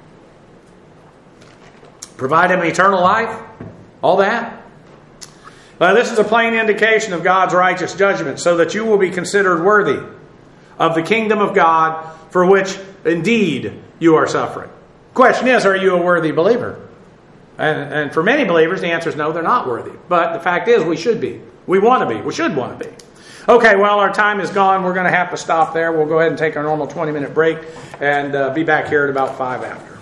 Provide him eternal life. All that. This is a plain indication of God's righteous judgment, so that you will be considered worthy of the kingdom of God, for which indeed you are suffering. Question is, are you a worthy believer? And for many believers, the answer is no, they're not worthy. But the fact is, we should be. We want to be. We should want to be. Okay, well, our time is gone. We're going to have to stop there. We'll go ahead and take our normal 20-minute break and be back here at about 5 after.